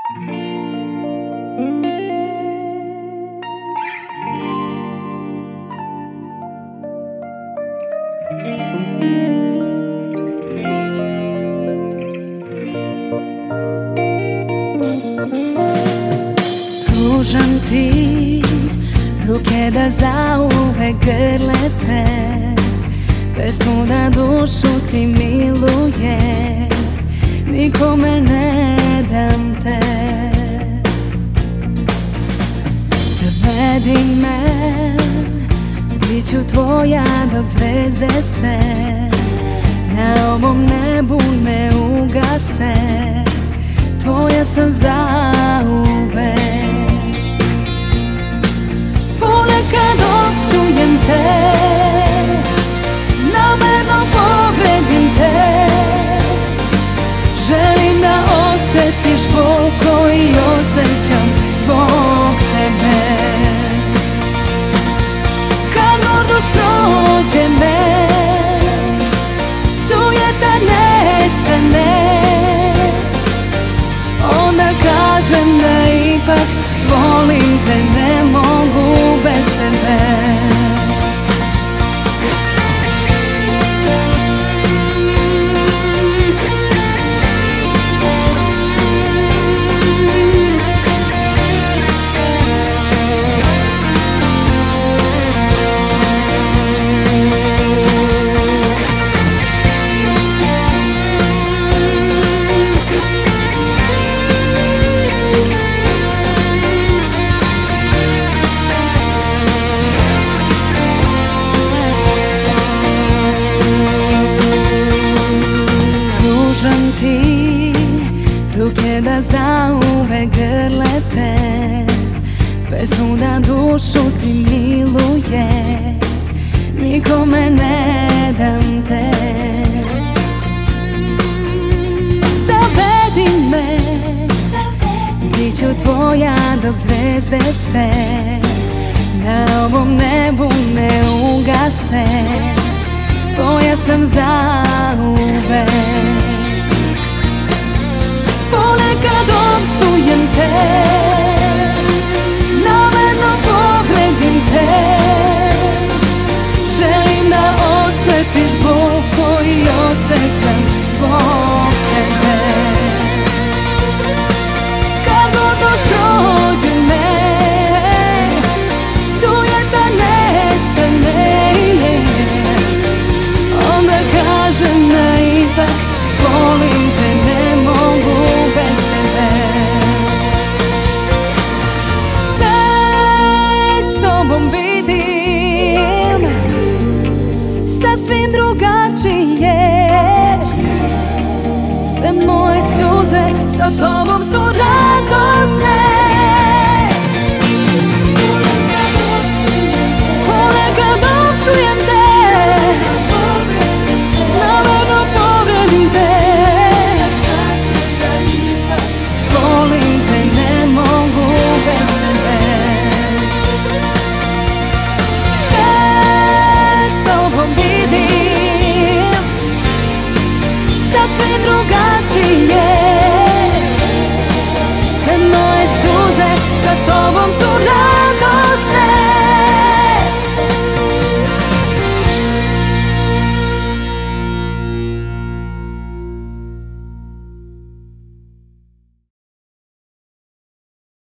Pružam ti ruke da zauvek grlete, pesmu na dušu ti miluje, nikome ne dam te. Zavedi me, bit ću tvoja dok zvezde se na ovom nebu ne ugase, tvoja sam zauvek. Ponekad opsujem te, namerno povredim te, želim da osjetiš bol koji osjećam zbog tebe. Kad gordost prođe me, sujeta nestane, onda kažem da ipak volim te, ne mogu bez tebe. Pružam ti ruke da zauvek grlete, pesmu na dušu ti miluje, nikome ne dam te. Zavedi me, bit ću tvoja dok zvezde se na ovom nebu ne ugase, tvoja sam zauvek. Ponekad opsujem te, namerno povredim te, želim da osjetiš bol koji osjećam zbog tebe. Kad gordost prođe me, sujeta nestane, onda kažem da ipak volim te, ne mogu bez tebe. Svet s tobom vidim sasvim drugačije, sve moje suze sa tobom su